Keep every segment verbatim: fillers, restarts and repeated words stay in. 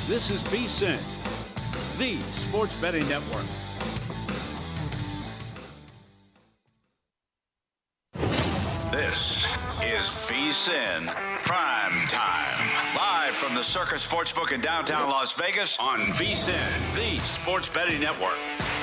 This is VSiN, the Sports Betting Network. This is VSiN Prime Time. Live from the Circa Sportsbook in downtown Las Vegas on VSiN, the Sports Betting Network.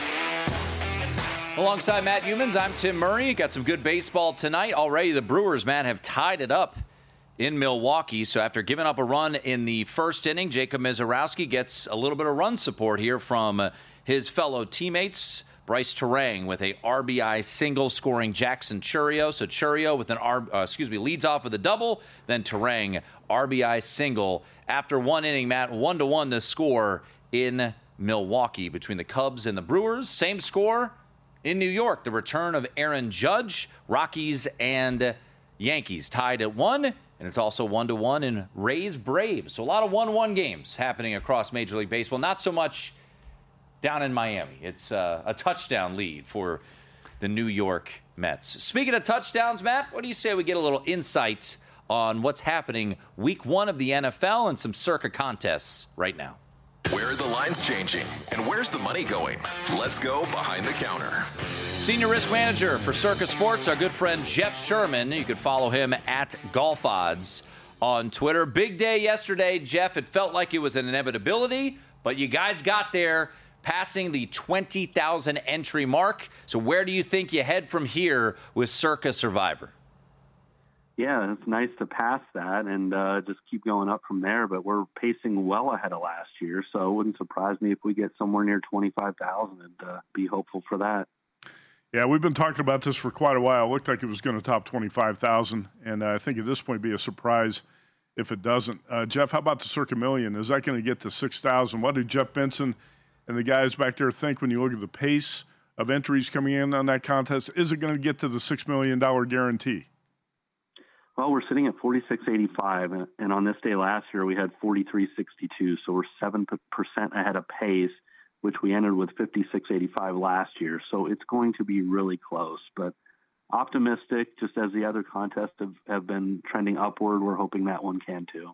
Alongside Matt Youmans, I'm Tim Murray. Got some good baseball tonight. Already the Brewers, Matt, have tied it up in Milwaukee. So after giving up a run in the first inning, Jacob Misiorowski gets a little bit of run support here from his fellow teammates. Bryce Turang with a R B I single, scoring Jackson Chourio. So Chourio with an R, uh, excuse me, leads off with a double. Then Turang R B I single. After one inning, Matt, one to one the score in Milwaukee between the Cubs and the Brewers. Same score in New York. The return of Aaron Judge. Rockies and Yankees tied at one, and it's also one to one in Rays Braves. So a lot of one one games happening across Major League Baseball. Not so much down in Miami. It's uh, a touchdown lead for the New York Mets. Speaking of touchdowns, Matt, what do you say we get a little insight on what's happening week one of the N F L and some Circa contests right now? Where are the lines changing? And where's the money going? Let's go behind the counter. Senior risk manager for Circa Sports, our good friend Jeff Sherman. You can follow him at Golf Odds on Twitter. Big day yesterday, Jeff. It felt like it was an inevitability, but you guys got there, passing the twenty thousand entry mark. So where do you think you head from here with Circa Survivor? Yeah, it's nice to pass that and uh, just keep going up from there. But we're pacing well ahead of last year, so it wouldn't surprise me if we get somewhere near twenty-five thousand and uh, be hopeful for that. Yeah, we've been talking about this for quite a while. It looked like it was going to top twenty-five thousand, and uh, I think at this point be a surprise if it doesn't. Uh, Jeff, how about the Circa Million? Is that going to get to six thousand? What did Jeff Benson and the guys back there think when you look at the pace of entries coming in on that contest? Is it going to get to the six million dollars guarantee? Well, we're sitting at forty-six eighty-five, and on this day last year we had forty-three sixty-two, so we're seven percent ahead of pace, which we ended with fifty-six eighty-five last year. So it's going to be really close, but optimistic, just as the other contests have, have been trending upward. We're hoping that one can too.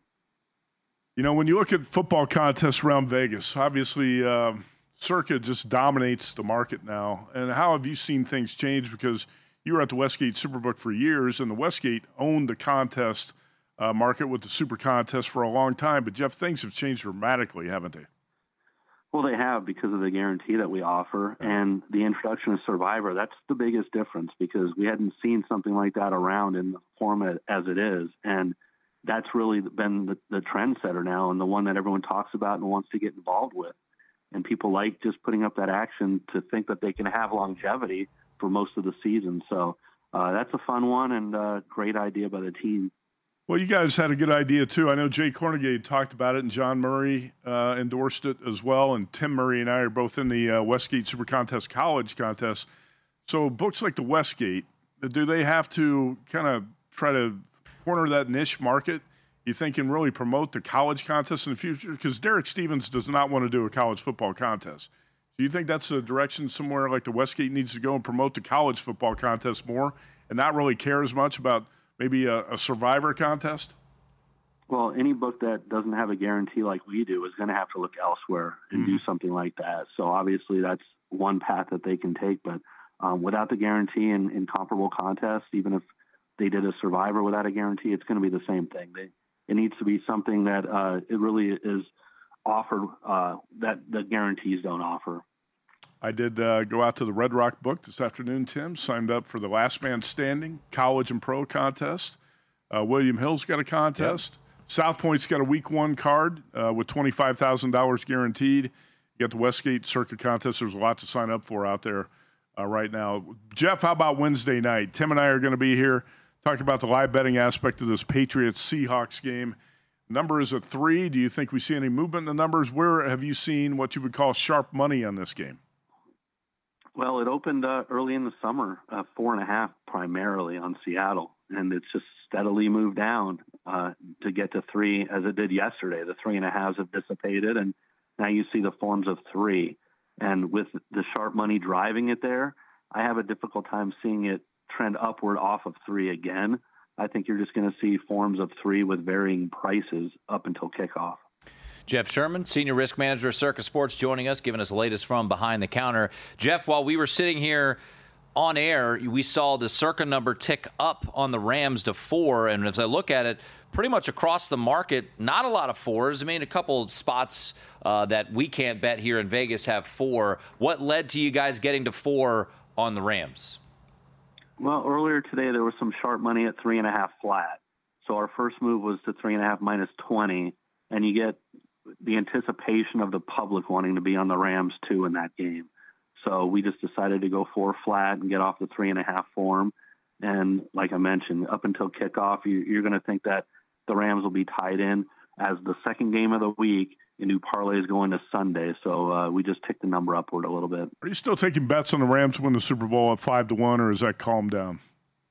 You know, when you look at football contests around Vegas, obviously uh, Circa just dominates the market now. And how have you seen things change? Because you were at the Westgate Superbook for years, and the Westgate owned the contest uh, market with the Super Contest for a long time. But, Jeff, things have changed dramatically, haven't they? Well, they have, because of the guarantee that we offer and the introduction of Survivor. That's the biggest difference, because we hadn't seen something like that around in the format as it is. And that's really been the, the trendsetter now, and the one that everyone talks about and wants to get involved with. And people like just putting up that action to think that they can have longevity for most of the season. So uh, that's a fun one, and a great idea by the team. Well, you guys had a good idea, too. I know Jay Kornegay talked about it, and John Murray uh, endorsed it as well, and Tim Murray and I are both in the uh, Westgate Super Contest College Contest. So books like the Westgate, do they have to kind of try to corner that niche market, you think, and really promote the college contest in the future? Because Derek Stevens does not want to do a college football contest. Do you think that's a direction somewhere like the Westgate needs to go and promote the college football contest more and not really care as much about maybe a, a Survivor contest? Well, any book that doesn't have a guarantee like we do is going to have to look elsewhere and mm-hmm. do something like that. So obviously that's one path that they can take. But um, without the guarantee in, in comparable contests, even if they did a Survivor without a guarantee, it's going to be the same thing. They, it needs to be something that uh, it really is offered uh, that the guarantees don't offer. I did uh, go out to the Red Rock book this afternoon, Tim. Signed up for the Last Man Standing College and Pro contest. Uh, William Hill's got a contest. Yep. South Point's got a week one card uh, with twenty-five thousand dollars guaranteed. You got the Westgate Circa contest. There's a lot to sign up for out there uh, right now. Jeff, how about Wednesday night? Tim and I are going to be here talking about the live betting aspect of this Patriots-Seahawks game. Number is at three. Do you think we see any movement in the numbers? Where have you seen what you would call sharp money on this game? Well, it opened uh, early in the summer, uh, four and a half primarily on Seattle, and it's just steadily moved down uh, to get to three as it did yesterday. The three and a halves have dissipated, and now you see the forms of three. And with the sharp money driving it there, I have a difficult time seeing it trend upward off of three again. I think you're just going to see forms of three with varying prices up until kickoff. Jeff Sherman, Senior Risk Manager of Circa Sports, joining us, giving us the latest from behind the counter. Jeff, while we were sitting here on air, we saw the Circa number tick up on the Rams to four, and as I look at it, pretty much across the market, not a lot of fours. I mean, a couple spots uh, that we can't bet here in Vegas have four. What led to you guys getting to four on the Rams? Well, earlier today there was some sharp money at three and a half flat. So our first move was to three and a half minus twenty, and you get the anticipation of the public wanting to be on the Rams too in that game. So we just decided to go four flat and get off the three and a half form. And like I mentioned, up until kickoff, you, you're going to think that the Rams will be tied in as the second game of the week. A new parlay is going to Sunday, so uh, we just ticked the number upward a little bit. Are you still taking bets on the Rams to win the Super Bowl at five to one, or has that calmed down?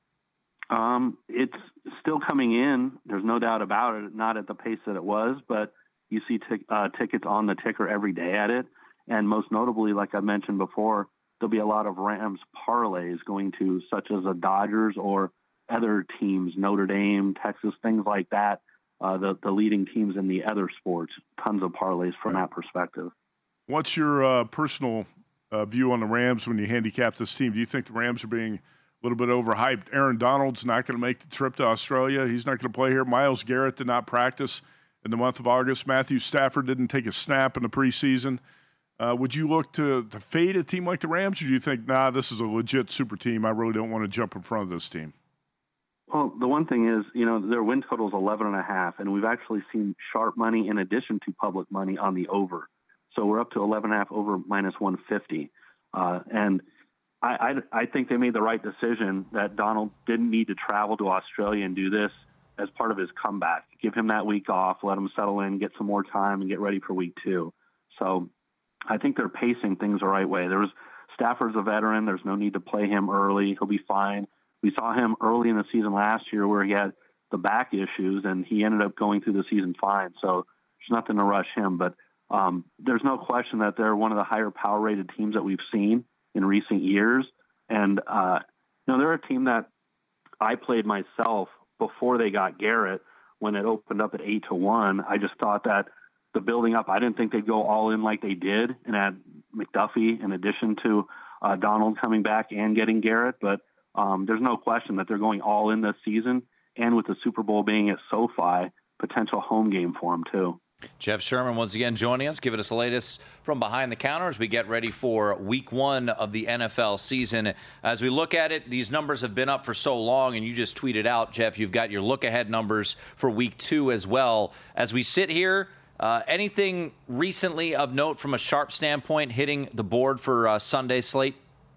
Um, it's still coming in. There's no doubt about it. Not at the pace that it was, but you see t- uh, tickets on the ticker every day at it. And most notably, like I mentioned before, there'll be a lot of Rams parlays going to such as the Dodgers or other teams, Notre Dame, Texas, things like that. Uh, the, the leading teams in the other sports, tons of parlays from that perspective. What's your uh, personal uh, view on the Rams when you handicap this team? Do you think the Rams are being a little bit overhyped? Aaron Donald's not going to make the trip to Australia. He's not going to play here. Myles Garrett did not practice in the month of August. Matthew Stafford didn't take a snap in the preseason. Uh, would you look to, to fade a team like the Rams, or do you think, nah, this is a legit super team, I really don't want to jump in front of this team? Well, the one thing is, you know, their win total is eleven and a half, and we've actually seen sharp money in addition to public money on the over. So we're up to eleven and a half over minus one fifty. Uh, and I, I, I think they made the right decision that Donald didn't need to travel to Australia and do this as part of his comeback. Give him that week off, let him settle in, get some more time, and get ready for week two. So I think they're pacing things the right way. There was Stafford's a veteran. There's no need to play him early. He'll be fine. We saw him early in the season last year where he had the back issues, and he ended up going through the season fine. So there's nothing to rush him. But um, there's no question that they're one of the higher power-rated teams that we've seen in recent years. And, uh, you know, they're a team that I played myself before they got Garrett when it opened up at eight to one. I just thought that the building up, I didn't think they'd go all in like they did and add McDuffie in addition to uh, Donald coming back and getting Garrett. But um, there's no question that they're going all in this season. And with the Super Bowl being at SoFi, potential home game for them too. Jeff Sherman once again joining us, giving us the latest from behind the counter as we get ready for week one of the N F L season. As we look at it, these numbers have been up for so long, and you just tweeted out, Jeff, you've got your look-ahead numbers for week two as well. As we sit here, uh, anything recently of note from a sharp standpoint hitting the board for uh, Sunday slate?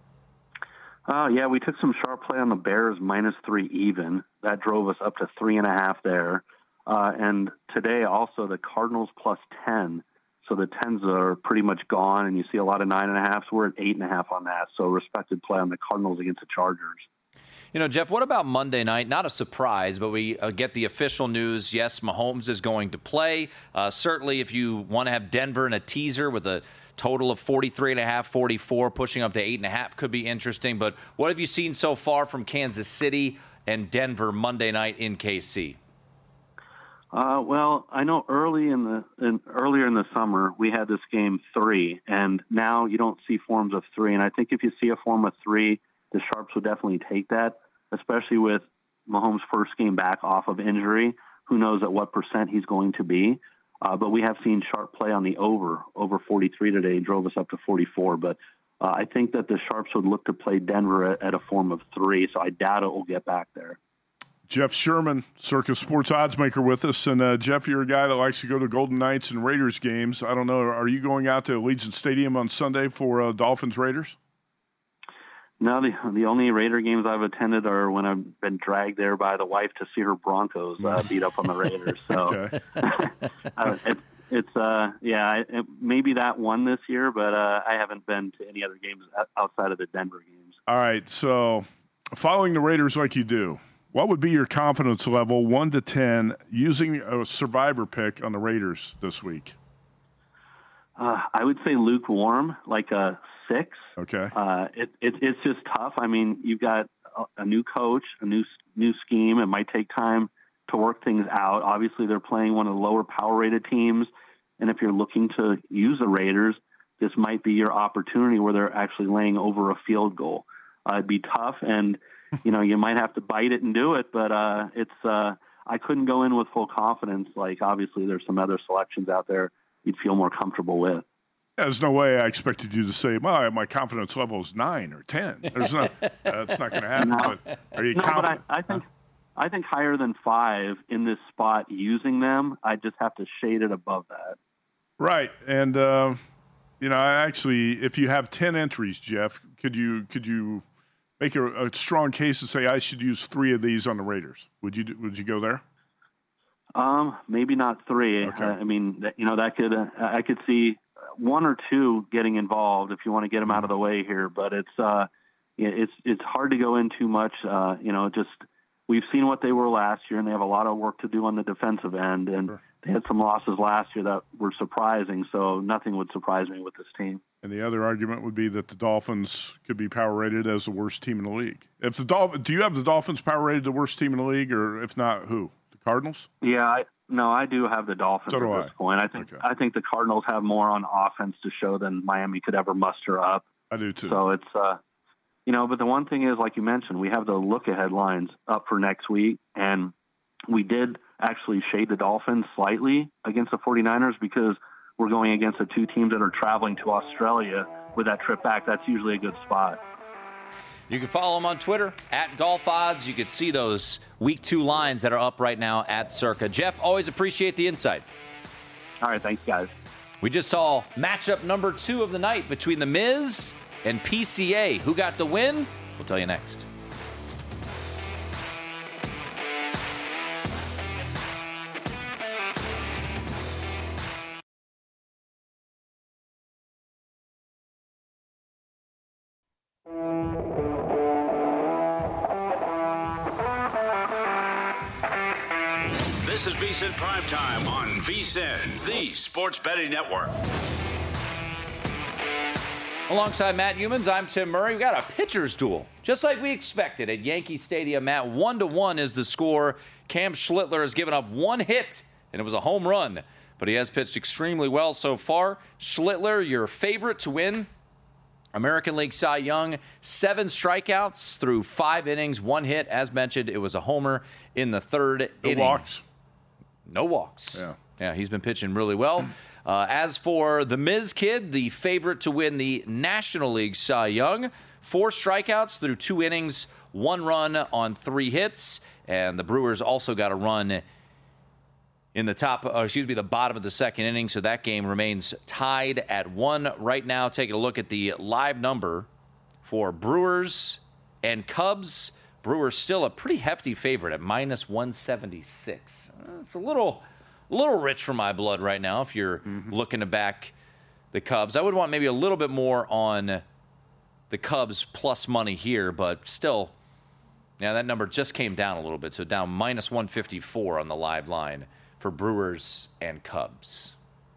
Uh, yeah, we took some sharp play on the Bears minus three even. That drove us up to three and a half there. Uh, and today also the Cardinals plus ten. So the tens are pretty much gone, and you see a lot of nine and a halves. We're at eight and a half on that. So respected play on the Cardinals against the Chargers. You know, Jeff, what about Monday night? Not a surprise, but we uh, get the official news. Yes, Mahomes is going to play. Uh, certainly, if you want to have Denver in a teaser with a total of forty-three and a half, forty-four, pushing up to eight and a half could be interesting. But what have you seen so far from Kansas City and Denver Monday night in K C? Uh, well, I know early in the in, earlier in the summer we had this game three, and now you don't see forms of three. And I think if you see a form of three, the sharps would definitely take that, especially with Mahomes' first game back off of injury. Who knows at what percent he's going to be? Uh, but we have seen sharp play on the over over forty-three today, drove us up to forty-four. But uh, I think that the sharps would look to play Denver at, at a form of three, so I doubt it will get back there. Jeff Sherman, Circa Sports Oddsmaker, with us. And, uh, Jeff, you're a guy that likes to go to Golden Knights and Raiders games. I don't know, are you going out to Allegiant Stadium on Sunday for uh, Dolphins-Raiders? No, the the only Raider games I've attended are when I've been dragged there by the wife to see her Broncos uh, beat up on the Raiders. So uh, it, it's, uh, yeah, it, maybe that one this year, but uh, I haven't been to any other games outside of the Denver games. All right, so following the Raiders like you do, what would be your confidence level, one to ten, using a survivor pick on the Raiders this week? Uh, I would say lukewarm, like a six. Okay. Uh, it, it, it's just tough. I mean, you've got a, a new coach, a new new scheme. It might take time to work things out. Obviously, they're playing one of the lower power-rated teams, And if you're looking to use the Raiders, this might be your opportunity where they're actually laying over a field goal. Uh, it'd be tough, and you know you might have to bite it and do it. But uh, it's uh, I couldn't go in with full confidence. Like obviously, there's some other selections out there you'd feel more comfortable with. There's no way I expected you to say, "My my confidence level is nine or ten." There's no, that's not going to happen. No, but are you no, confident? but I, I think I think higher than five in this spot using them. I just have to shade it above that. Right, and uh, you know, I actually, if you have ten entries, Jeff, could you could you make a, a strong case to say I should use three of these on the Raiders? Would you would you go there? Um, maybe not three. Okay. Uh, I mean, that, you know, that could uh, I could see one or two getting involved if you want to get them out of the way here. But it's uh, it's it's hard to go in too much. Uh, you know, just we've seen what they were last year, and they have a lot of work to do on the defensive end, and Sure. they had some losses last year that were surprising. So nothing would surprise me with this team. And the other argument would be that the Dolphins could be power rated as the worst team in the league. If the Dolphins, do you have the Dolphins power rated the worst team in the league, or if not, who? The Cardinals? Yeah, I, no, I do have the Dolphins So do at this I. point. I think Okay. I think the Cardinals have more on offense to show than Miami could ever muster up. I do too. So it's, uh, you know, but the one thing is, like you mentioned, we have the look-ahead lines up for next week, and we did actually shade the Dolphins slightly against the 49ers because we're going against the two teams that are traveling to Australia with that trip back. That's usually a good spot. You can follow them on Twitter, at Golf Odds. You can see those week two lines that are up right now at Circa. Jeff, always appreciate the insight. All right, thanks, guys. We just saw matchup number two of the night between The Miz and P C A. Who got the win? We'll tell you next. This is VSiN Primetime on VSiN, the Sports Betting Network. Alongside Matt Humans, I'm Tim Murray. We got a pitcher's duel, just like we expected at Yankee Stadium. Matt, one to one is the score. Cam Schlittler has given up one hit, and it was a home run, but he has pitched extremely well so far. Schlittler, your favorite to win American League Cy Young, seven strikeouts through five innings, one hit. As mentioned, it was a homer in the third No inning. walks. No walks. Yeah. Yeah, he's been pitching really well. Uh, as for the Miz Kid, the favorite to win the National League Cy Young, four strikeouts through two innings, one run on three hits, and the Brewers also got a run in the top, or excuse me, the bottom of the second inning, so that game remains tied at one right now. Taking a look at the live number for Brewers and Cubs. Brewers still a pretty hefty favorite at minus one seventy-six. It's a little, a little rich for my blood right now if you're mm-hmm. looking to back the Cubs. I would want maybe a little bit more on the Cubs plus money here, but still, yeah, that number just came down a little bit, so down minus one fifty-four on the live line for Brewers and Cubs.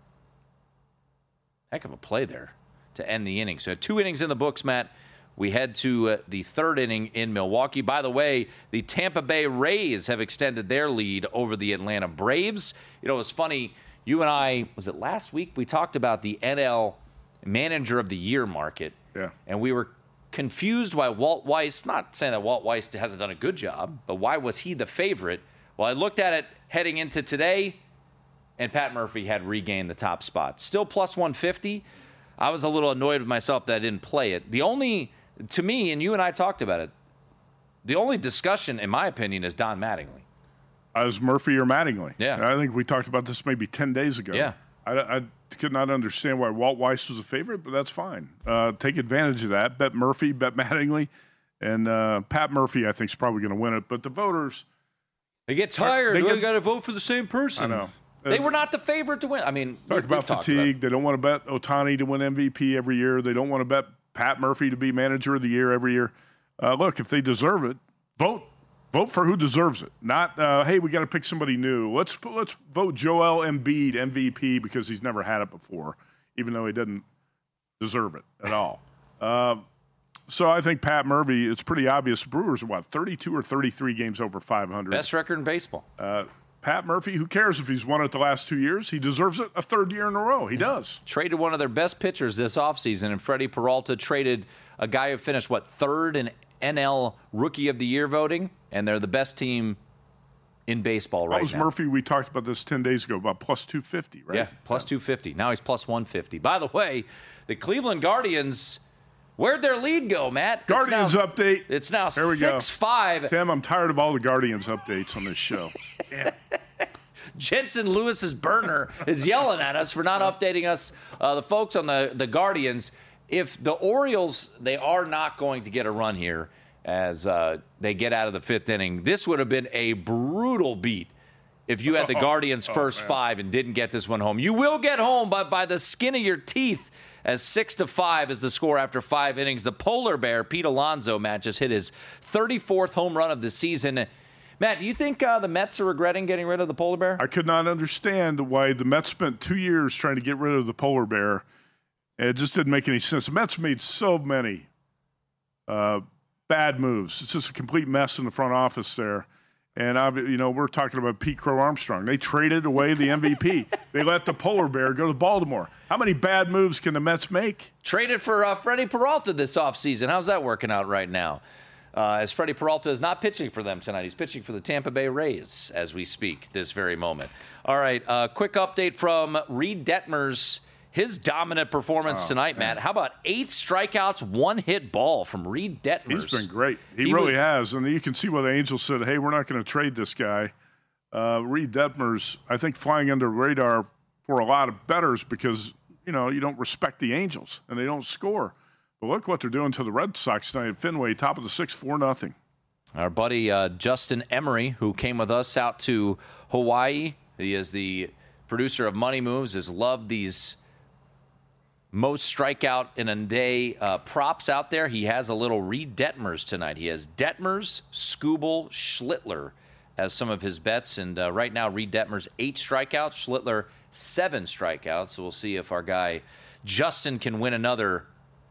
Heck of a play there to end the inning. So two innings in the books, Matt. We head to uh, the third inning in Milwaukee. By the way, the Tampa Bay Rays have extended their lead over the Atlanta Braves. You know, it was funny. You and I, was it last week? We talked about the N L Manager of the Year market. Yeah. And we were confused why Walt Weiss, not saying that Walt Weiss hasn't done a good job, but why was he the favorite? Well, I looked at it heading into today, and Pat Murphy had regained the top spot. Still plus one fifty. I was a little annoyed with myself that I didn't play it. The only... To me, and you and I talked about it, the only discussion, in my opinion, is Don Mattingly. As Murphy or Mattingly. Yeah. I think we talked about this maybe ten days ago. Yeah. I, I could not understand why Walt Weiss was a favorite, but that's fine. Uh, take advantage of that. Bet Murphy, bet Mattingly. And uh, Pat Murphy, I think, is probably going to win it. But the voters... They get tired. They They get- got to vote for the same person. I know. They Uh, were not the favorite to win. I mean, we- Talk about we've talked fatigue. They don't want to bet Ohtani to win M V P every year. They don't want to bet Pat Murphy to be manager of the year every year. Uh, look, if they deserve it, vote. Vote for who deserves it. Not, uh, hey, we got to pick somebody new. Let's let's vote Joel Embiid M V P because he's never had it before, even though he didn't deserve it at all. Uh, so I think Pat Murphy, it's pretty obvious. Brewers are, what, thirty-two or thirty-three games over five hundred. Best record in baseball. Uh, Pat Murphy, who cares if he's won it the last two years? He deserves it a third year in a row. He does. Traded one of their best pitchers this offseason, and Freddie Peralta traded a guy who finished, what, third in N L Rookie of the Year voting, and they're the best team in baseball right now. That was Murphy. We talked about this ten days ago, about plus two fifty, right? Yeah, plus two fifty. Now he's plus one fifty. By the way, the Cleveland Guardians, where'd their lead go, Matt? Guardians it's now, update. It's now There we six five. go. Tim, I'm tired of all the Guardians updates on this show. Yeah. Jensen Lewis's burner is yelling at us for not updating us, uh, the folks on the, the Guardians. If the Orioles, they are not going to get a run here as uh, they get out of the fifth inning. This would have been a brutal beat if you had the Guardians' oh, first man. five and didn't get this one home. You will get home, but by the skin of your teeth, as six to five is the score after five innings. The polar bear, Pete Alonso, Matt, just hit his thirty-fourth home run of the season. Matt, do you think uh, the Mets are regretting getting rid of the polar bear? I could not understand why the Mets spent two years trying to get rid of the polar bear. It just didn't make any sense. The Mets made so many uh, bad moves. It's just a complete mess in the front office there. And, I've, you know, we're talking about Pete Crow Armstrong. They traded away the M V P. They let the polar bear go to Baltimore. How many bad moves can the Mets make? Traded for uh, Freddie Peralta this offseason. How's that working out right now? Uh, as Freddie Peralta is not pitching for them tonight. He's pitching for the Tampa Bay Rays as we speak this very moment. All right, uh, quick update from Reed Detmers. His dominant performance oh, tonight, man. Matt. How about eight strikeouts, one hit ball from Reed Detmers? He's been great. He, he really was, has. And you can see why the Angels said, hey, we're not going to trade this guy. Uh, Reed Detmers, I think, flying under the radar for a lot of bettors because, you know, you don't respect the Angels and they don't score. But look what they're doing to the Red Sox tonight at Fenway, top of the sixth, four nothing. Our buddy uh, Justin Emery, who came with us out to Hawaii, he is the producer of Money Moves, has loved these most strikeout in a day uh, props out there. He has a little Reed Detmers tonight. He has Detmers, Skubal, Schlittler as some of his bets. And uh, right now, Reed Detmers, eight strikeouts, Schlittler, seven strikeouts. So we'll see if our guy Justin can win another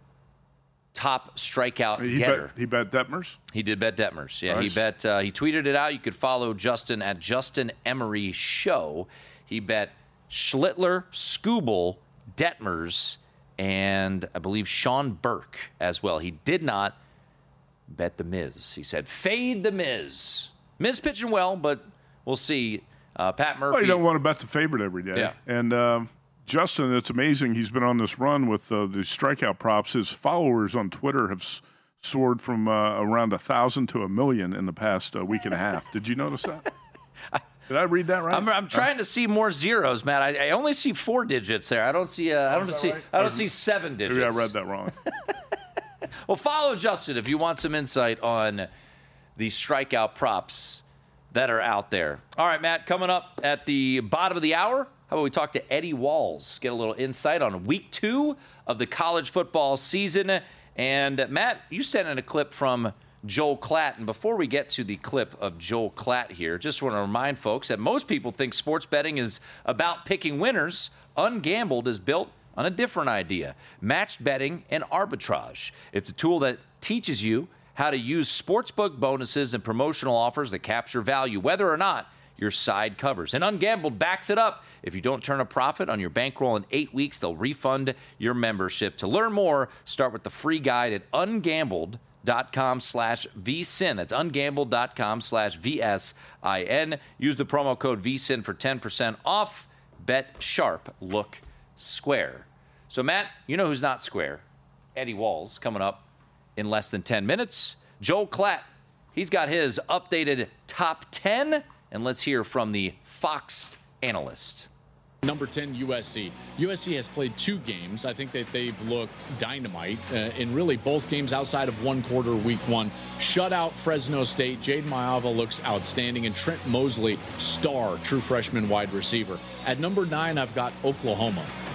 top strikeout he getter. Bet, he bet Detmers? He did bet Detmers. Yeah, nice. he bet. Uh, he tweeted it out. You could follow Justin at Justin Emery Show. He bet Schlittler, Skubal, Detmers, and I believe Sean Burke as well. He did not bet the Miz. He said, fade the Miz. Miz pitching well, but we'll see. Uh, Pat Murphy. Well, you don't want to bet the favorite every day. Yeah. And um, Justin, it's amazing. He's been on this run with uh, the strikeout props. His followers on Twitter have s- soared from uh, around one thousand to a million in the past uh, week and a half. Did you notice that? Did I read that right? I'm, I'm trying to see more zeros, Matt. I, I only see four digits there. I don't see. Uh, I don't see. right? I don't see seven digits. Maybe I read that wrong. Well, follow Justin if you want some insight on the strikeout props that are out there. All right, Matt. Coming up at the bottom of the hour, how about we talk to Eddie Walls, get a little insight on week two of the college football season. And Matt, you sent in a clip from Joel Klatt. And before we get to the clip of Joel Klatt here, just want to remind folks that most people think sports betting is about picking winners. Ungambled is built on a different idea, matched betting and arbitrage. It's a tool that teaches you how to use sportsbook bonuses and promotional offers that capture value, whether or not your side covers. And Ungambled backs it up. If you don't turn a profit on your bankroll in eight weeks, they'll refund your membership. To learn more, start with the free guide at ungambled dot com slash V S I N. That's ungambled dot com slash V S I N. Use the promo code V S I N for ten percent off. Bet sharp, look square. So, Matt, you know who's not square? Eddie Walls coming up in less than ten minutes. Joel Klatt, he's got his updated top ten. And let's hear from the Fox analyst. Number ten, U S C. U S C has played two games. I think that they've looked dynamite uh, in really both games outside of one quarter, week one. Shut out Fresno State. Jade Maava looks outstanding. And Trent Mosley, star, true freshman wide receiver. At number nine, I've got Oklahoma.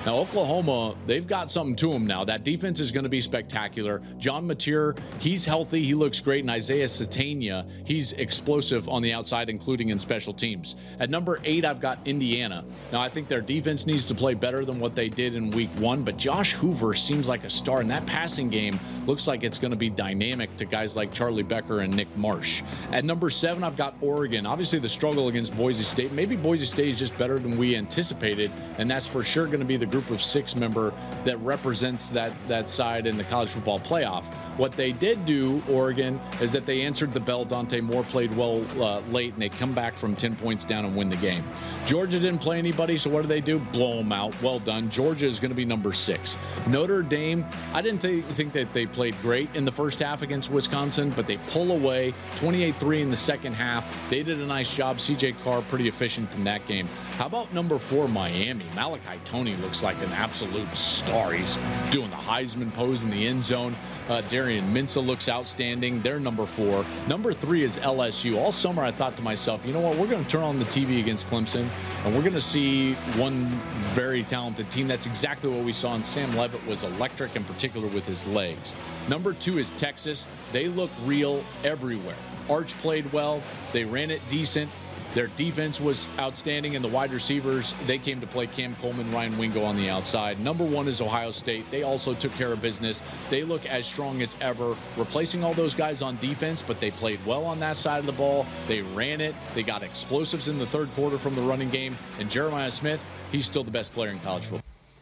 Now, Oklahoma, they've got something to them now. That defense is going to be spectacular. John Mateer, he's healthy. He looks great. And Isaiah Satania, he's explosive on the outside, including in special teams. At number eight, I've got Indiana. Now, I think their defense needs to play better than what they did in week one, but Josh Hoover seems like a star, and that passing game looks like it's going to be dynamic to guys like Charlie Becker and Nick Marsh. At number seven, I've got Oregon. Obviously, the struggle against Boise State. Maybe Boise State is just better than we anticipated, and that's for sure going to be the group of six member that represents that, that side in the college football playoff. What they did do, Oregon, is that they answered the bell. Dante Moore played well uh, late, and they come back from ten points down and win the game. Georgia didn't play anybody, so what do they do? Blow them out. Well done. Georgia is going to be number six. Notre Dame, I didn't th- think that they played great in the first half against Wisconsin, but they pull away twenty-eight three in the second half. They did a nice job. C J Carr pretty efficient in that game. How about number four, Miami? Malachi Toney looks like an absolute star. He's doing the Heisman pose in the end zone. Uh, Darian Minsa looks outstanding. They're number four. Number three is L S U. All summer I thought to myself, you know what, we're going to turn on the T V against Clemson, and we're going to see one very talented team. That's exactly what we saw, and Sam Levitt was electric, in particular with his legs. Number two is Texas. They look real everywhere. Arch played well. They ran it decent. Their defense was outstanding, and the wide receivers, they came to play. Cam Coleman, Ryan Wingo on the outside. Number one is Ohio State. They also took care of business. They look as strong as ever, replacing all those guys on defense, but they played well on that side of the ball. They ran it. They got explosives in the third quarter from the running game. And Jeremiah Smith, he's still the best player in college football.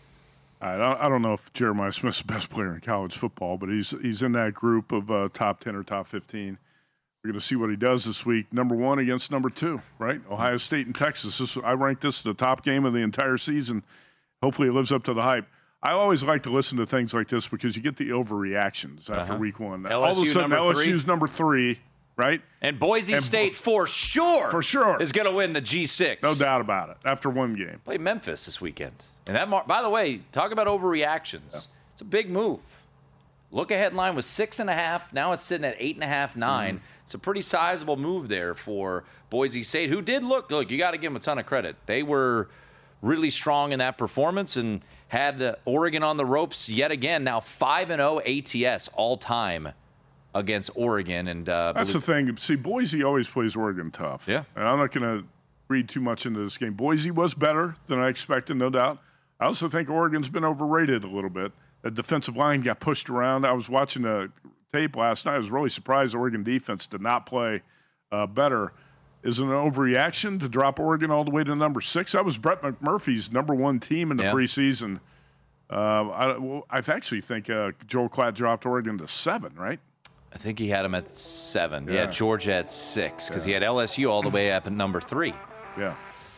I don't, I don't know if Jeremiah Smith's the best player in college football, but he's he's in that group of uh, top ten or top fifteen. We're going to see what he does this week. Number one against number two, right? Ohio State and Texas. This, I rank this the top game of the entire season. Hopefully it lives up to the hype. I always like to listen to things like this because you get the overreactions after uh-huh. week one. L S U All of a sudden, number L S U's three. number three, right? And Boise and State, Bo- for sure, for sure, is going to win the G six. No doubt about it, after one game. Play Memphis this weekend. And that, mar- by the way, talk about overreactions. Yeah. It's a big move. Look-ahead line was six and a half. Now it's sitting at eight and a half, nine. Mm. It's a pretty sizable move there for Boise State, who did look, look, you got to give them a ton of credit. They were really strong in that performance and had uh, Oregon on the ropes yet again. Now five and oh A T S all-time against Oregon. And uh, That's believe- the thing. See, Boise always plays Oregon tough. Yeah. And I'm not going to read too much into this game. Boise was better than I expected, no doubt. I also think Oregon's been overrated a little bit. The defensive line got pushed around. I was watching the tape last night. I was really surprised the Oregon defense did not play uh, better. Is it an overreaction to drop Oregon all the way to number six? That was Brett McMurphy's number one team in the yeah. preseason. Uh, I, well, I actually think uh, Joel Klatt dropped Oregon to seven, right? I think he had him at seven. Yeah, Yeah. Georgia at six because Yeah. he had L S U all the way up at number three. Yeah.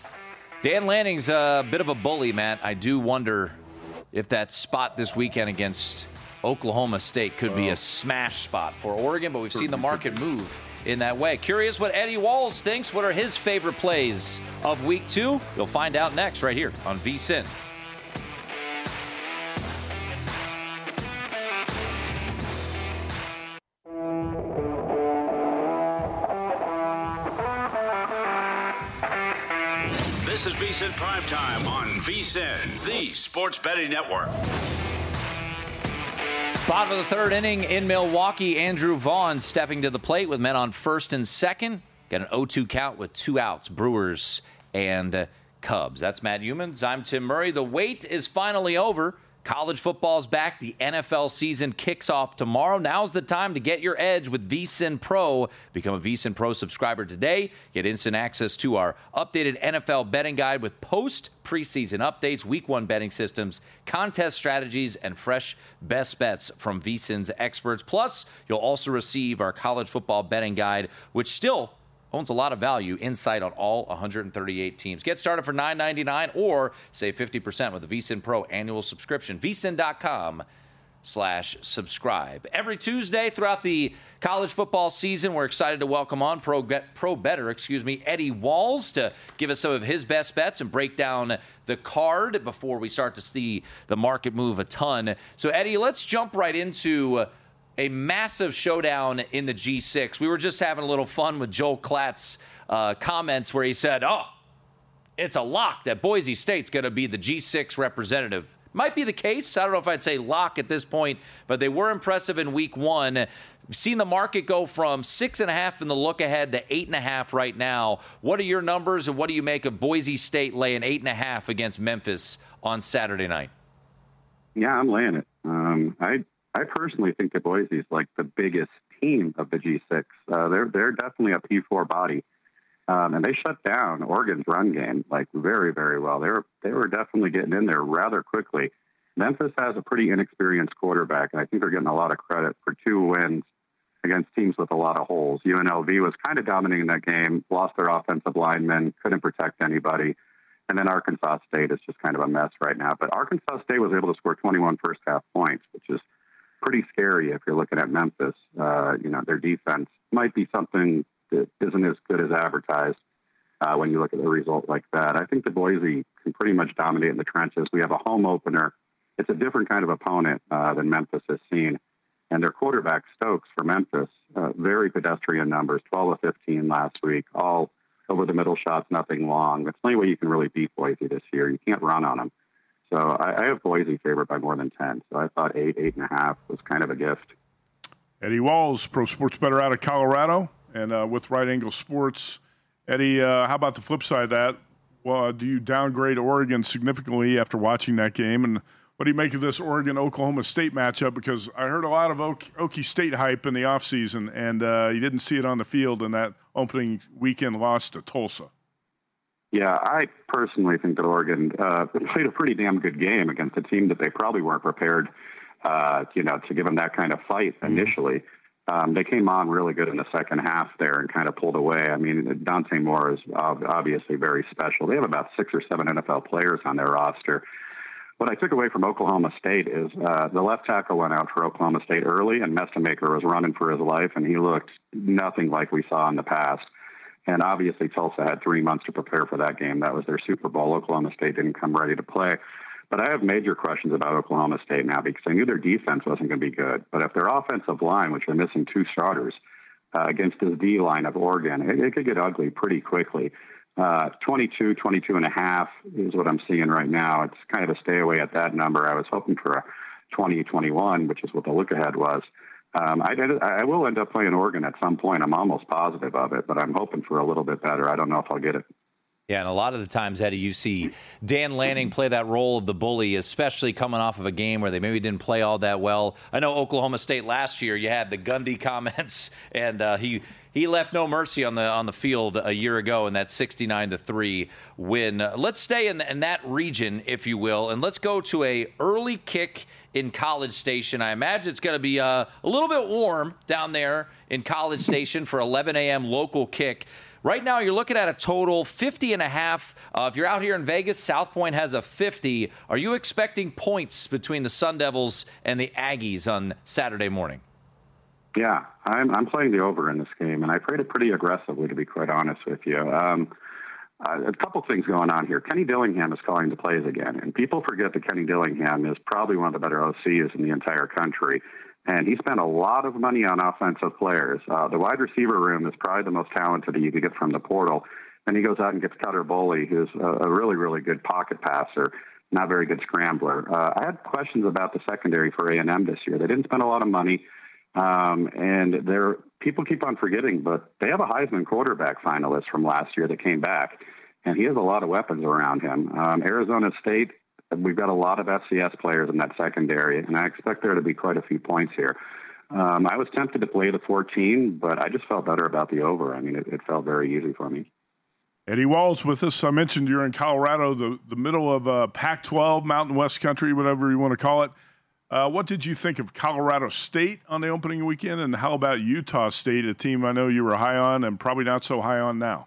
Dan Lanning's a bit of a bully, Matt. I do wonder if that spot this weekend against Oklahoma State could be a smash spot for Oregon, but we've seen the market move in that way. Curious what Eddie Walls thinks. What are his favorite plays of week two? You'll find out next right here on V S I N. This is V S I N Primetime on V S I N, the Sports Betting Network. Bottom of the third inning in Milwaukee, Andrew Vaughn stepping to the plate with men on first and second. Got an oh two count with two outs, Brewers and uh, Cubs. That's Matt Humans. I'm Tim Murray. The wait is finally over. College football's back. The N F L season kicks off tomorrow. Now's the time to get your edge with V S I N Pro. Become a V S I N Pro subscriber today. Get instant access to our updated N F L betting guide with post preseason updates, week one betting systems, contest strategies, and fresh best bets from V S I N's experts. Plus, you'll also receive our college football betting guide, which still owns a lot of value, insight on all one hundred thirty-eight teams. Get started for nine ninety-nine or save fifty percent with the V S I N Pro annual subscription. V S I N dot com slash subscribe. Every Tuesday throughout the college football season, we're excited to welcome on Pro, Pro Better, excuse me, Eddie Walls to give us some of his best bets and break down the card before we start to see the market move a ton. So, Eddie, let's jump right into a massive showdown in the G six. We were just having a little fun with Joel Klatt's uh, comments where he said, oh, it's a lock that Boise State's going to be the G six representative might be the case. I don't know if I'd say lock at this point, but they were impressive in week one. We've seen the market go from six and a half in the look ahead to eight and a half right now. What are your numbers, and what do you make of Boise State laying eight and a half against Memphis on Saturday night? Yeah, I'm laying it. Um, I I personally think that Boise is like the biggest team of the G six. Uh, they're they're definitely a P four body, um, and they shut down Oregon's run game like very very well. They were they were definitely getting in there rather quickly. Memphis has a pretty inexperienced quarterback, and I think they're getting a lot of credit for two wins against teams with a lot of holes. U N L V was kind of dominating that game, lost their offensive linemen, couldn't protect anybody. And then Arkansas State is just kind of a mess right now. But Arkansas State was able to score twenty-one first-half points, which is pretty scary if you're looking at Memphis. Uh, you know, their defense might be something that isn't as good as advertised uh, when you look at the result like that. I think the Boise can pretty much dominate in the trenches. We have a home opener. It's a different kind of opponent uh, than Memphis has seen. And their quarterback, Stokes, for Memphis, uh, very pedestrian numbers, twelve of fifteen last week, all over the middle shots, nothing long. That's the only way you can really beat Boise this year. You can't run on them. So I, I have Boise favored by more than ten. So I thought eight, eight and a half was kind of a gift. Eddie Walls, pro sports bettor out of Colorado, and uh, with Right Angle Sports. Eddie, uh, how about the flip side of that? Well, uh, do you downgrade Oregon significantly after watching that game? And what do you make of this Oregon-Oklahoma State matchup? Because I heard a lot of Okie, Okie State hype in the offseason, and uh, you didn't see it on the field in that opening weekend loss to Tulsa. Yeah, I personally think that Oregon uh, played a pretty damn good game against a team that they probably weren't prepared, uh, you know, to give them that kind of fight initially. Um, they came on really good in the second half there and kind of pulled away. I mean, Dante Moore is obviously very special. They have about six or seven N F L players on their roster. What I took away from Oklahoma State is uh, the left tackle went out for Oklahoma State early, and Mestamaker was running for his life, and he looked nothing like we saw in the past. And obviously Tulsa had three months to prepare for that game. That was their Super Bowl. Oklahoma State didn't come ready to play. But I have major questions about Oklahoma State now because I knew their defense wasn't going to be good. But if their offensive line, which they're missing two starters, uh, against this D line of Oregon, it, it could get ugly pretty quickly. Uh, twenty-two, twenty-two and a half is what I'm seeing right now. It's kind of a stay away at that number. I was hoping for a twenty, twenty-one, which is what the look ahead was. Um, I, I will end up playing Oregon at some point. I'm almost positive of it, but I'm hoping for a little bit better. I don't know if I'll get it. Yeah, and a lot of the times, Eddie, you see Dan Lanning play that role of the bully, especially coming off of a game where they maybe didn't play all that well. I know Oklahoma State last year, you had the Gundy comments, and uh, he he left no mercy on the on the field a year ago in that sixty-nine to three win. Uh, let's stay in, in that region, if you will, and let's go to a early kick in College Station. I imagine it's going to be uh, a little bit warm down there in College Station for eleven a.m. local kick. Right now, you're looking at a total fifty and a half. Uh, if you're out here in Vegas, South Point has a fifty. Are you expecting points between the Sun Devils and the Aggies on Saturday morning? Yeah, I'm, I'm playing the over in this game, and I played it pretty aggressively, to be quite honest with you. Um, uh, a couple things going on here. Kenny Dillingham is calling the plays again, and people forget that Kenny Dillingham is probably one of the better O Cs in the entire country. And he spent a lot of money on offensive players. Uh, the wide receiver room is probably the most talented that you could get from the portal. Then he goes out and gets Cutter Boley, who's a, a really, really good pocket passer, not very good scrambler. Uh, I had questions about the secondary for A and M this year. They didn't spend a lot of money, um, and they're, people keep on forgetting, but they have a Heisman quarterback finalist from last year that came back, and he has a lot of weapons around him. Um, Arizona State, we've got a lot of F C S players in that secondary, and I expect there to be quite a few points here. Um, I was tempted to play the fourteen, but I just felt better about the over. I mean, it, it felt very easy for me. Eddie Walls with us. I mentioned you're in Colorado, the, the middle of uh, Pac twelve, Mountain West country, whatever you want to call it. Uh, what did you think of Colorado State on the opening weekend, and how about Utah State, a team I know you were high on and probably not so high on now?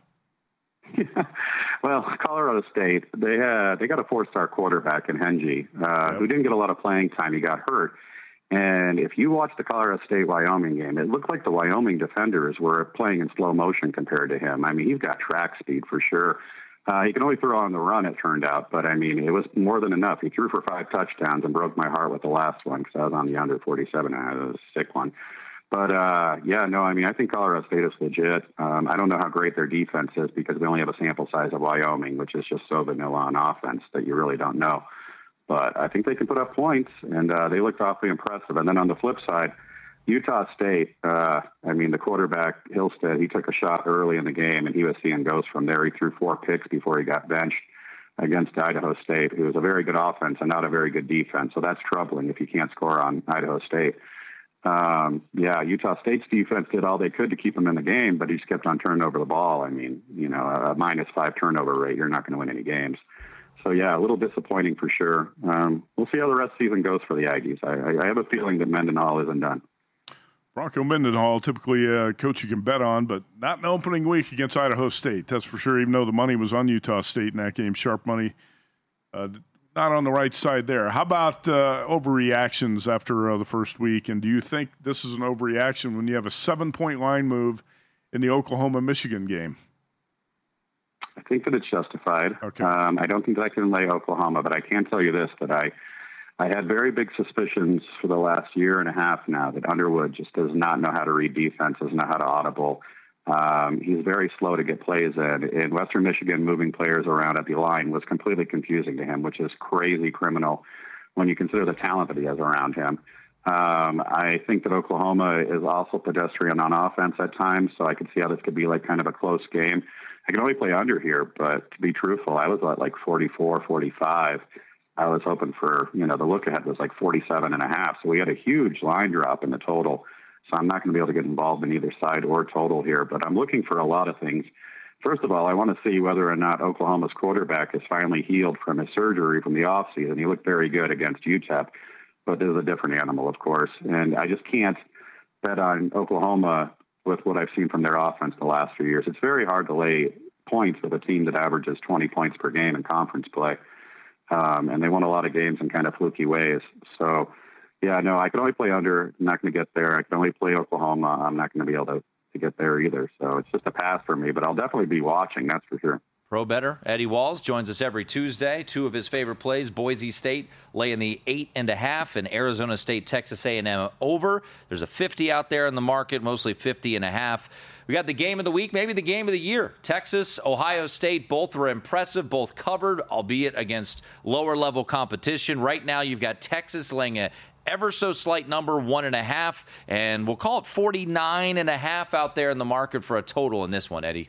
Well, Colorado State, they had they got a four-star quarterback in Hengy, uh, yep. who didn't get a lot of playing time. He got hurt. And if you watch the Colorado State-Wyoming game, it looked like the Wyoming defenders were playing in slow motion compared to him. I mean, he's got track speed for sure. Uh, he can only throw on the run, it turned out. But, I mean, it was more than enough. He threw for five touchdowns and broke my heart with the last one because I was on the under forty-seven, and it was a sick one. But, uh, yeah, no, I mean, I think Colorado State is legit. Um, I don't know how great their defense is because we only have a sample size of Wyoming, which is just so vanilla on offense that you really don't know. but I think they can put up points, and uh, they looked awfully impressive. And then on the flip side, Utah State, uh, I mean, the quarterback, Hillstead, he took a shot early in the game, and he was seeing ghosts from there. He threw four picks before he got benched against Idaho State. It was a very good offense and not a very good defense, so that's troubling if you can't score on Idaho State. Um, yeah, Utah State's defense did all they could to keep him in the game, but he just kept on turning over the ball. I mean, you know, a minus five turnover rate, you're not going to win any games. So, yeah, a little disappointing for sure. Um, we'll see how the rest of the season goes for the Aggies. I, I have a feeling that Mendenhall isn't done. Bronco Mendenhall, typically a coach you can bet on, but not in opening week against Idaho State. That's for sure, even though the money was on Utah State in that game, sharp money. Uh, not on the right side there. How about uh, overreactions after uh, the first week? And do you think this is an overreaction when you have a seven-point line move in the Oklahoma-Michigan game? I think that it's justified. Okay. Um, I don't think that I can lay Oklahoma, but I can tell you this, that I – I had very big suspicions for the last year and a half now that Underwood just does not know how to read defense, doesn't know how to audible. Um, he's very slow to get plays in. In Western Michigan, moving players around at the line was completely confusing to him, which is crazy criminal when you consider the talent that he has around him. Um, I think that Oklahoma is also pedestrian on offense at times, so I could see how this could be like kind of a close game. I can only play under here, but to be truthful, I was at like forty-four, forty-five. I was hoping for, you know, the look ahead was like forty-seven and a half. So we had a huge line drop in the total. So I'm not going to be able to get involved in either side or total here, but I'm looking for a lot of things. First of all, I want to see whether or not Oklahoma's quarterback is finally healed from his surgery from the offseason. He looked very good against U T E P, but this is a different animal, of course. And I just can't bet on Oklahoma with what I've seen from their offense the last few years. It's very hard to lay points with a team that averages twenty points per game in conference play. Um, and they won a lot of games in kind of fluky ways. So, yeah, no, I can only play under. I'm not going to get there. I can only play Oklahoma. I'm not going to be able to, to get there either. So it's just a pass for me, but I'll definitely be watching, that's for sure. Pro bettor Eddie Walls joins us every Tuesday. Two of his favorite plays, Boise State laying the eight and a half and Arizona State, Texas A and M over. There's a fifty out there in the market, mostly fifty and a half. We got the game of the week, maybe the game of the year. Texas, Ohio State, both were impressive, both covered, albeit against lower-level competition. Right now, you've got Texas laying a ever so slight number, one and a half, and we'll call it forty-nine and a half out there in the market for a total in this one, Eddie.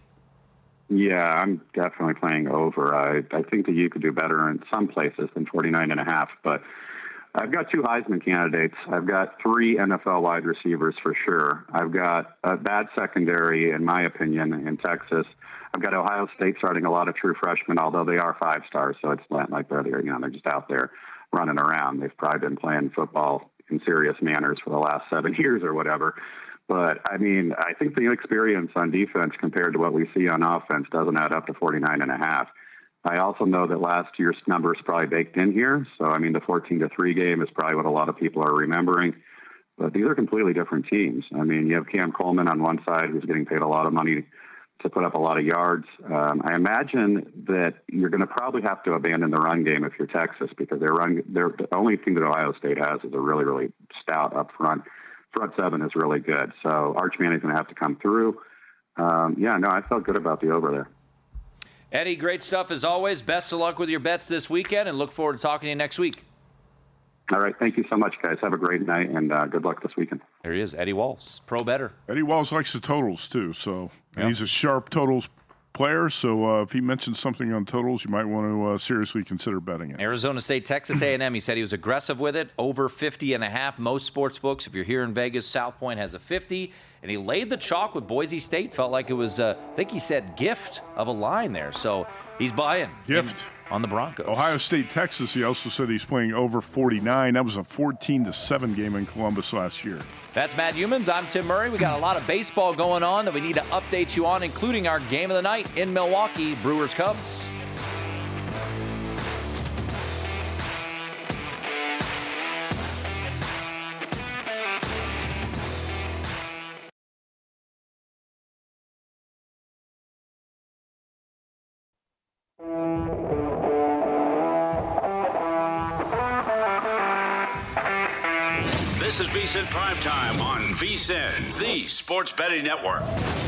Yeah, I'm definitely playing over. I, I think that you could do better in some places than forty-nine and a half, but I've got two Heisman candidates. I've got three N F L wide receivers for sure. I've got a bad secondary, in my opinion, in Texas. I've got Ohio State starting a lot of true freshmen, although they are five stars, so it's not like they're, you know, they're just out there running around. They've probably been playing football in serious manners for the last seven years or whatever. But, I mean, I think the inexperience on defense compared to what we see on offense doesn't add up to forty-nine and a half. I also know that last year's number is probably baked in here. So, I mean, the fourteen to three game is probably what a lot of people are remembering. But these are completely different teams. I mean, you have Cam Coleman on one side who's getting paid a lot of money to put up a lot of yards. Um, I imagine that you're going to probably have to abandon the run game if you're Texas because their run, their, the only thing that Ohio State has is a really, really stout up front. Front seven is really good. So Arch Manning's going to have to come through. Um, yeah, no, I felt good about the over there. Eddie, great stuff as always. Best of luck with your bets this weekend, and look forward to talking to you next week. All right. Thank you so much, guys. Have a great night, and uh, good luck this weekend. There he is, Eddie Walls, pro bettor. Eddie Walls likes the totals, too. So yep. He's a sharp totals player. So uh, if he mentions something on totals, you might want to uh, seriously consider betting it. Arizona State, Texas A and M, he said he was aggressive with it, over fifty and a half. Most sports books, if you're here in Vegas, South Point has a fifty. And he laid the chalk with Boise State. Felt like it was, uh, I think he said, gift of a line there. So he's buying. Gift. On the Broncos. Ohio State, Texas, he also said he's playing over forty-nine. That was a fourteen to seven game in Columbus last year. That's Matt Humans. I'm Tim Murray. We got a lot of baseball going on that we need to update you on, including our game of the night in Milwaukee, Brewers-Cubs. This is VSiN Primetime on VSiN, the Sports Betting Network.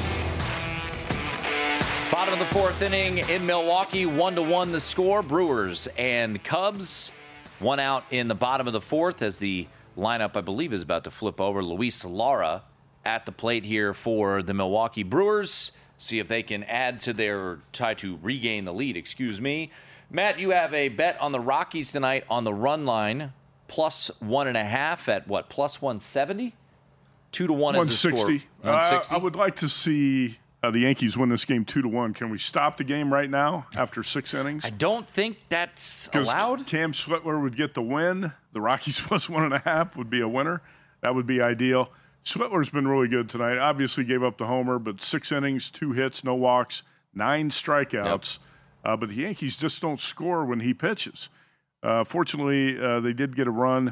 Bottom of the fourth inning in Milwaukee, one to one the score. Brewers and Cubs. One out in the bottom of the fourth as the lineup, I believe, is about to flip over. Luis Lara at the plate here for the Milwaukee Brewers. See if they can add to their, try to regain the lead, excuse me. Matt, you have a bet on the Rockies tonight on the run line, plus one and a half at what, plus one seventy? Two to one is the score. one sixty. Uh, I would like to see uh, the Yankees win this game two to one. Can we stop the game right now after six innings? I don't think that's allowed. Cam Schlittler would get the win. The Rockies plus one and a half would be a winner. That would be ideal. Schlittler's been really good tonight. Obviously gave up the homer, but six innings, two hits, no walks, nine strikeouts. Yep. Uh, but the Yankees just don't score when he pitches. Uh, fortunately, uh, they did get a run,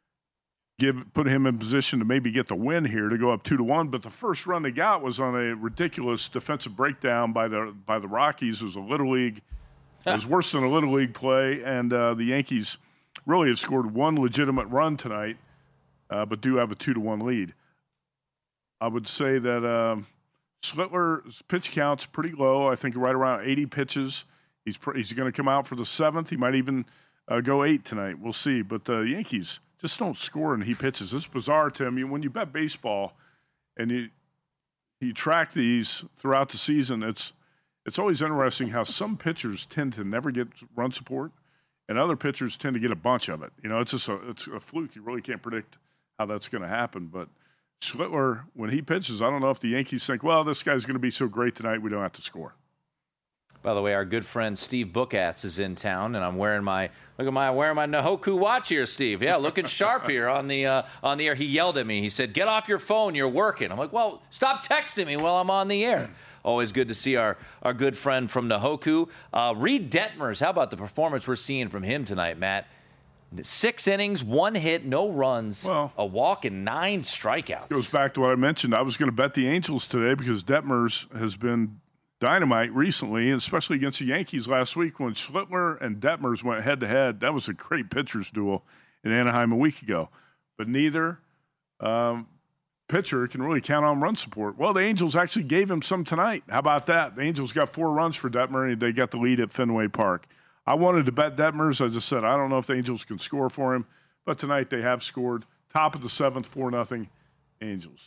give put him in position to maybe get the win here to go up two to one. But the first run they got was on a ridiculous defensive breakdown by the by the Rockies. It was a little league. It was worse than a little league play, and uh, the Yankees really have scored one legitimate run tonight, uh, but do have a two to one lead. I would say that um, Schlittler's pitch count's pretty low. I think right around eighty pitches. He's pr- he's going to come out for the seventh. He might even uh, go eight tonight. We'll see. But the Yankees just don't score and he pitches. It's bizarre, Tim. You, when you bet baseball and you you track these throughout the season, it's it's always interesting how some pitchers tend to never get run support and other pitchers tend to get a bunch of it. You know, it's just a, it's a fluke. You really can't predict how that's going to happen. But Schlittler, when he pitches, I don't know if the Yankees think, well, this guy's going to be so great tonight we don't have to score. By the way, our good friend Steve Bookatz is in town, and I'm wearing my look at my wearing my Nahoku watch here, Steve. Yeah, looking sharp here on the uh, on the air. He yelled at me. He said, "Get off your phone, you're working." I'm like, "Well, stop texting me while I'm on the air." Always good to see our, our good friend from Nahoku. Uh, Reed Detmers, how about the performance we're seeing from him tonight, Matt? Six innings, one hit, no runs, well, a walk, and nine strikeouts. Goes back to what I mentioned. I was going to bet the Angels today because Detmers has been dynamite recently, especially against the Yankees last week when Schlittler and Detmers went head-to-head. That was a great pitcher's duel in Anaheim a week ago. But neither um, pitcher can really count on run support. Well, the Angels actually gave him some tonight. How about that? The Angels got four runs for Detmer, and they got the lead at Fenway Park. I wanted to bet Detmers. I just said, I don't know if the Angels can score for him. But tonight they have scored. Top of the seventh, four nothing Angels.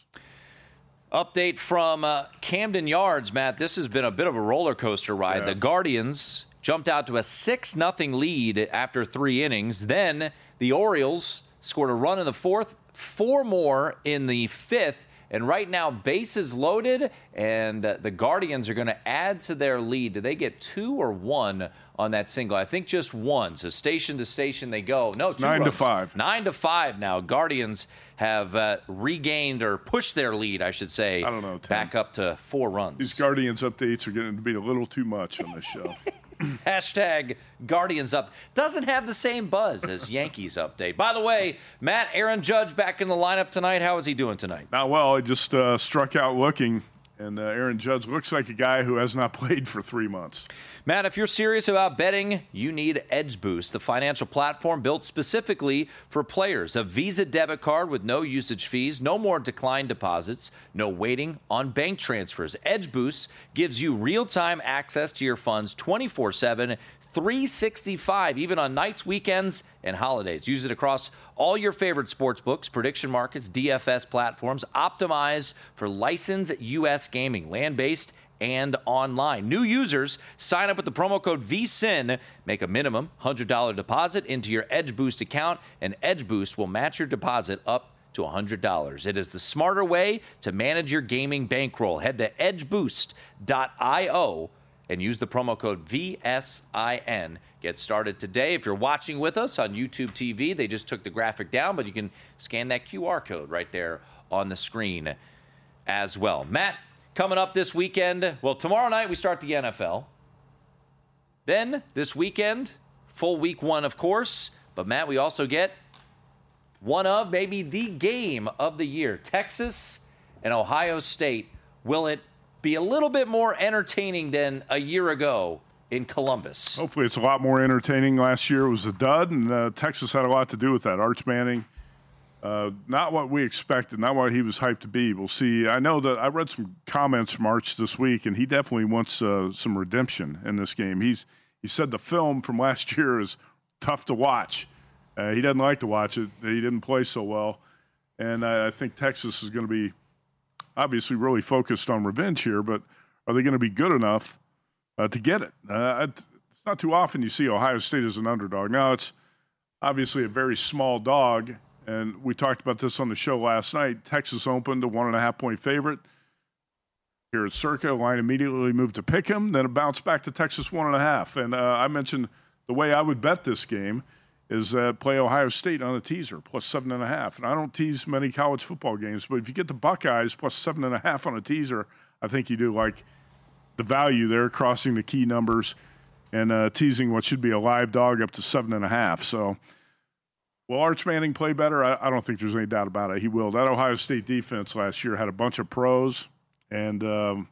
Update from uh, Camden Yards, Matt. This has been a bit of a roller coaster ride. Yeah. The Guardians jumped out to a six nothing lead after three innings. Then the Orioles scored a run in the fourth, four more in the fifth. And right now, bases loaded, and uh, the Guardians are going to add to their lead. Do they get two or one on that single? I think just one. So station to station they go. No, two Nine runs. to five. Nine to five now. Guardians have uh, regained or pushed their lead, I should say, I don't know, Tim. back up to four runs. These Guardians updates are getting to be a little too much on this show. Hashtag Guardians up. Doesn't have the same buzz as Yankees update. By the way, Matt, Aaron Judge back in the lineup tonight. How is he doing tonight? Not well. He just uh, struck out looking, and uh, Aaron Judge looks like a guy who has not played for three months. Matt, if you're serious about betting, you need Edge Boost, the financial platform built specifically for players. A Visa debit card with no usage fees, no more declined deposits, no waiting on bank transfers. Edge Boost gives you real-time access to your funds twenty-four seven, three sixty-five, even on nights, weekends, and holidays. Use it across all your favorite sports books, prediction markets, D F S platforms, optimized for licensed U S gaming, land-based and online. New users sign up with the promo code V S I N, make a minimum one hundred dollars deposit into your Edge Boost account, and Edge Boost will match your deposit up to one hundred dollars. It is the smarter way to manage your gaming bankroll. Head to edge boost dot io and use the promo code V S I N. Get started today. If you're watching with us on YouTube T V, they just took the graphic down, but you can scan that Q R code right there on the screen as well. Matt, coming up this weekend, well, tomorrow night we start the N F L. Then this weekend, full week one, of course. But, Matt, we also get one of maybe the game of the year, Texas and Ohio State. Will it be a little bit more entertaining than a year ago in Columbus? Hopefully it's a lot more entertaining. Last year was a dud, and uh, Texas had a lot to do with that. Arch Manning, uh, not what we expected, not what he was hyped to be. We'll see. I know that I read some comments from Arch this week, and he definitely wants uh, some redemption in this game. He's He said the film from last year is tough to watch. Uh, he doesn't like to watch it. He didn't play so well. And I, I think Texas is going to be obviously really focused on revenge here, but are they going to be good enough uh, to get it? Uh, it's not too often you see Ohio State as an underdog. Now, it's obviously a very small dog, and we talked about this on the show last night. Texas opened a one-and-a-half-point favorite. Here at Circa, line immediately moved to pick 'em, then it bounced back to Texas one and a half. And uh, I mentioned the way I would bet this game is uh, play Ohio State on a teaser, plus seven and a half. And I don't tease many college football games, but if you get the Buckeyes plus seven and a half on a teaser, I think you do like the value there, crossing the key numbers and uh, teasing what should be a live dog up to seven and a half. So will Arch Manning play better? I, I don't think there's any doubt about it. He will. That Ohio State defense last year had a bunch of pros. And, um,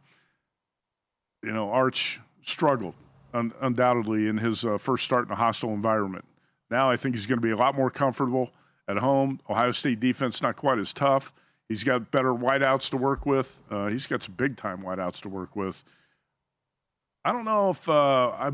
you know, Arch struggled un- undoubtedly in his uh, first start in a hostile environment. Now I think he's going to be a lot more comfortable at home. Ohio State defense not quite as tough. He's got better wideouts to work with. Uh, he's got some big-time wideouts to work with. I don't know if uh, I.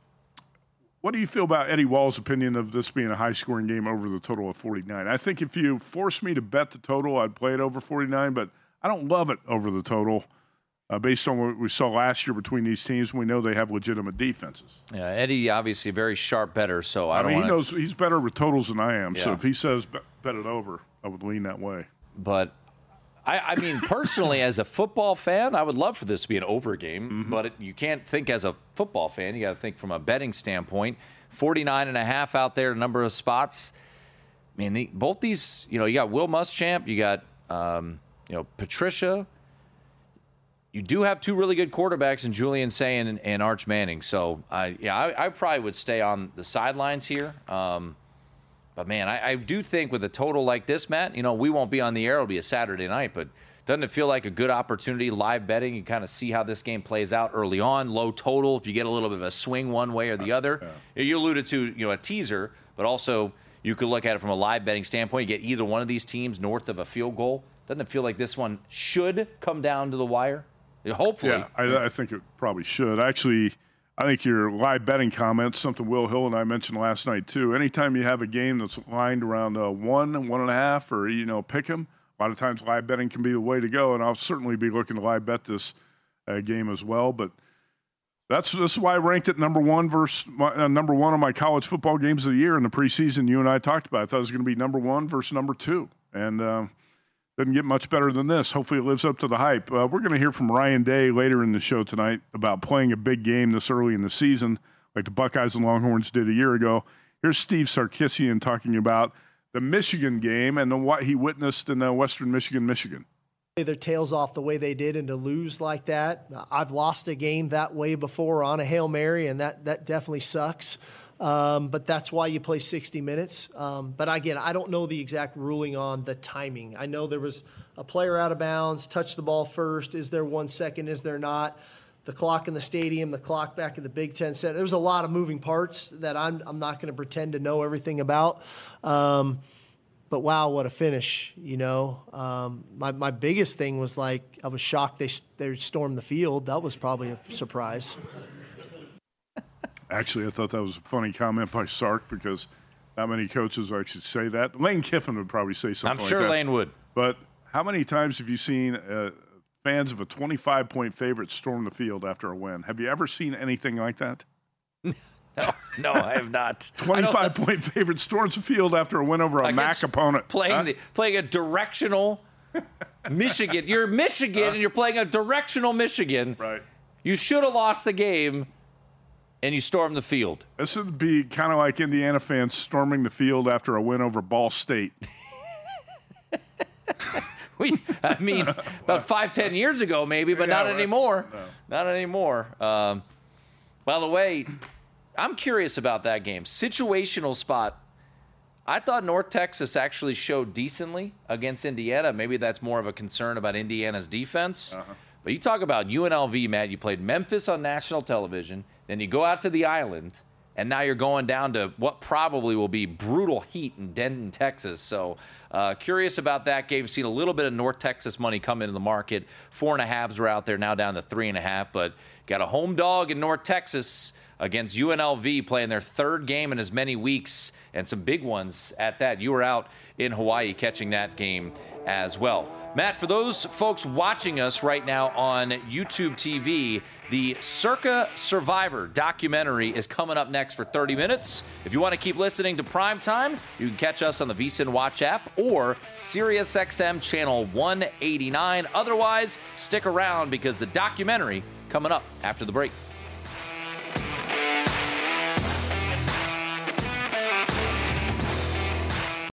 What do you feel about Eddie Wall's opinion of this being a high-scoring game over the total of forty-nine? I think if you force me to bet the total, I'd play it over forty-nine, but I don't love it over the total uh, based on what we saw last year between these teams. We know they have legitimate defenses. Yeah, Eddie obviously a very sharp bettor, so I, I don't mean, wanna... he knows he's better with totals than I am. Yeah. So if he says bet, bet it over, I would lean that way. But I, I mean, personally, as a football fan, I would love for this to be an over game. Mm-hmm. But it, you can't think as a football fan. You got to think from a betting standpoint. forty-nine and a half out there, a number of spots. I mean, the, both these, you know, you got Will Muschamp, you got, um, you know, Patricia. You do have two really good quarterbacks in Julian Sayin and, and Arch Manning. So, I, yeah, I, I probably would stay on the sidelines here. Um, but, man, I, I do think with a total like this, Matt, you know, we won't be on the air. It'll be a Saturday night. But doesn't it feel like a good opportunity, live betting? You kind of see how this game plays out early on, low total. If you get a little bit of a swing one way or the other. Yeah. You alluded to, you know, a teaser, but also you could look at it from a live betting standpoint. You get either one of these teams north of a field goal. Doesn't it feel like this one should come down to the wire? Hopefully. Yeah, I, I think it probably should. Actually, I think your live betting comment, something Will Hill and I mentioned last night too. Anytime you have a game that's lined around uh, one, one and a half, or, you know, pick 'em, a lot of times live betting can be the way to go, and I'll certainly be looking to live bet this uh, game as well. But that's, that's why I ranked it number one versus my, uh, number one on my college football games of the year in the preseason. You and I talked about it. I thought it was going to be number one versus number two. And, um, doesn't get much better than this. Hopefully it lives up to the hype. Uh, we're going to hear from Ryan Day later in the show tonight about playing a big game this early in the season, like the Buckeyes and Longhorns did a year ago. Here's Steve Sarkisian talking about the Michigan game and what he witnessed in uh, Western Michigan, Michigan. Their tails off the way they did and to lose like that. I've lost a game that way before on a Hail Mary, and that, that definitely sucks. Um, but that's why you play sixty minutes. Um, but again, I don't know the exact ruling on the timing. I know there was a player out of bounds, touched the ball first. Is there one second? Is there not? The clock in the stadium, the clock back at the Big Ten Center. There's a lot of moving parts that I'm, I'm not going to pretend to know everything about. Um, but wow, what a finish, you know. Um, my, my biggest thing was like, I was shocked they, they stormed the field. That was probably a surprise. Actually, I thought that was a funny comment by Sark because not many coaches actually say that. Lane Kiffin would probably say something I'm like sure that. Lane would. But how many times have you seen uh, fans of a twenty-five point favorite storm the field after a win? Have you ever seen anything like that? No, no, I have not. twenty-five point favorite storms the field after a win over a M A C opponent. Playing, huh? the, playing a directional Michigan. You're Michigan, uh, and you're playing a directional Michigan. Right. You should have lost the game. And you storm the field. This would be kind of like Indiana fans storming the field after a win over Ball State. we, I mean, about five, ten years ago maybe, but yeah, not right. anymore. No. Not anymore. Um, by the way, I'm curious about that game. Situational spot. I thought North Texas actually showed decently against Indiana. Maybe that's more of a concern about Indiana's defense. Uh-huh. But you talk about U N L V, Matt. You played Memphis on national television. Then you go out to the island, and now you're going down to what probably will be brutal heat in Denton, Texas. So uh, curious about that game. Seen a little bit of North Texas money come into the market. Four and a halves are out there, now down to three and a half. But got a home dog in North Texas against U N L V, playing their third game in as many weeks, and some big ones at that. You were out in Hawaii catching that game as well. Matt, for those folks watching us right now on YouTube T V, the Circa Survivor documentary is coming up next for thirty minutes. If you want to keep listening to Primetime, you can catch us on the VSiN Watch app or SiriusXM channel one eighty-nine. Otherwise, stick around because the documentary coming up after the break.